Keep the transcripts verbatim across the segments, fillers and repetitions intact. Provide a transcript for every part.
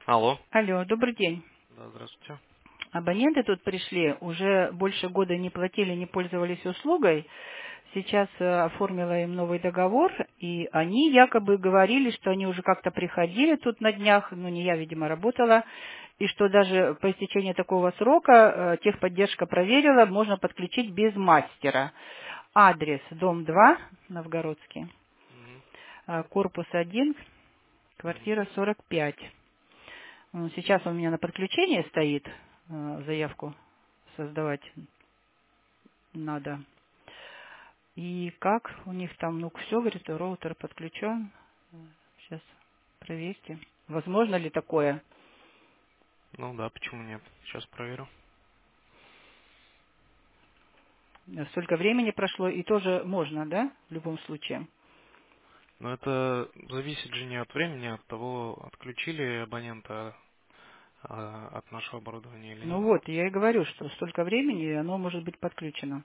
Алло. Алло, добрый день. Да, здравствуйте. Абоненты тут пришли, уже больше года не платили, не пользовались услугой. Сейчас э, оформила им новый договор, и они якобы говорили, что они уже как-то приходили тут на днях, ну не я, видимо, работала, и что даже по истечении такого срока э, техподдержка проверила, можно подключить без мастера. Адрес дом два, Новгородский, Мгм, э, корпус один, мгм. квартира сорок пять. Ну, сейчас он у меня на подключении стоит, э, заявку создавать надо. И как у них там, ну, все, говорит, роутер подключен. Сейчас проверьте. Возможно ли такое? Ну да, почему нет? Сейчас проверю. Столько времени прошло, и тоже можно, да, в любом случае? Но это зависит же не от времени, а от того, отключили абонента а, от нашего оборудования или Ну нет. вот, я и говорю, что столько времени, и оно может быть подключено.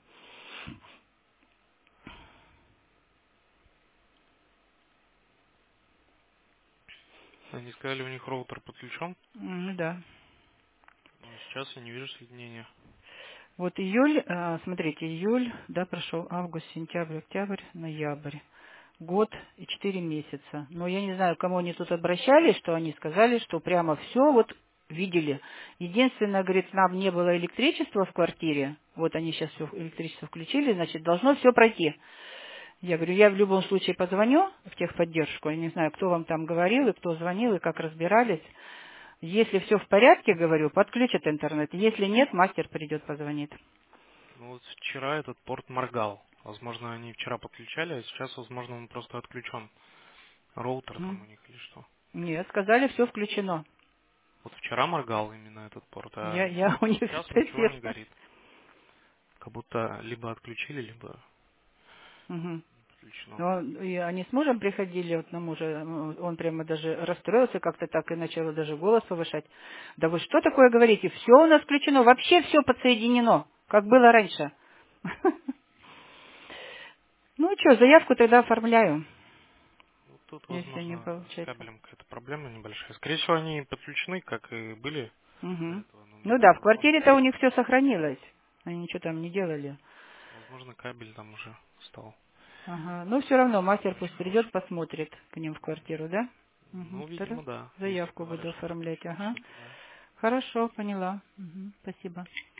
Они сказали, у них роутер подключен, М, да. но сейчас я не вижу соединения. Вот июль, а, смотрите, июль, да, прошел август, сентябрь, октябрь, ноябрь. Год и четыре месяца. Но я не знаю, к кому они тут обращались, что они сказали, что прямо все вот видели. Единственное, говорит, нам не было электричества в квартире. Вот они сейчас все электричество включили, значит, должно все пройти. Я говорю, я в любом случае позвоню в техподдержку. Я не знаю, кто вам там говорил, и кто звонил, и как разбирались. Если все в порядке, говорю, подключат интернет. Если нет, мастер придет, позвонит. Ну вот вчера этот порт моргал. Возможно, они вчера подключали, а сейчас, возможно, он просто отключен. Роутер там М. у них или что. Нет, сказали, все включено. Вот вчера моргал именно этот порт, Я, а я у них сейчас ничего не спросила. горит. Как будто либо отключили, либо Мгм. подключено. Но и они с мужем приходили, вот на мужа, м, он прямо даже расстроился как-то так и начал даже голос повышать. Да вы что такое говорите? Все у нас включено, вообще все подсоединено, как было раньше. Ну что, заявку тогда оформляю, Ну, тут, если не возможно, с получается. кабелем какая-то проблема небольшая. Скорее всего, они подключены, как и были до Мгм. этого. Но, Ну да, в возможно, квартире-то у них все сохранилось. Они ничего там не делали. возможно, кабель там уже стал Ага. Но все равно не мастер очень пусть придет, хороший. посмотрит к ним в квартиру, да? Угу. Ну, Тогда видимо, да. Если заявку говорят, буду что оформлять, подключено ага. все, то да. Хорошо, поняла. Мгм. Спасибо.